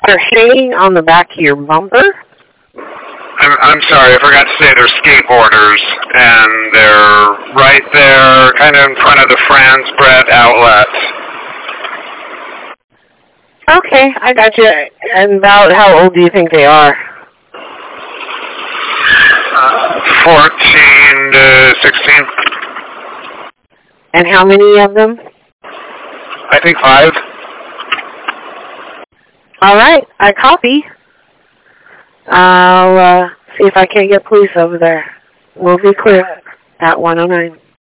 They're hanging on the back of your bumper? I'm sorry, I forgot to say they're skateboarders, and they're right there, kind of in front of the Franz Brett outlet. Okay, I got you. And about how old do you think they are? 14 to 16. And how many of them? I think 5. All right, I copy. I'll see if I can't get police over there. We'll be clear at 109.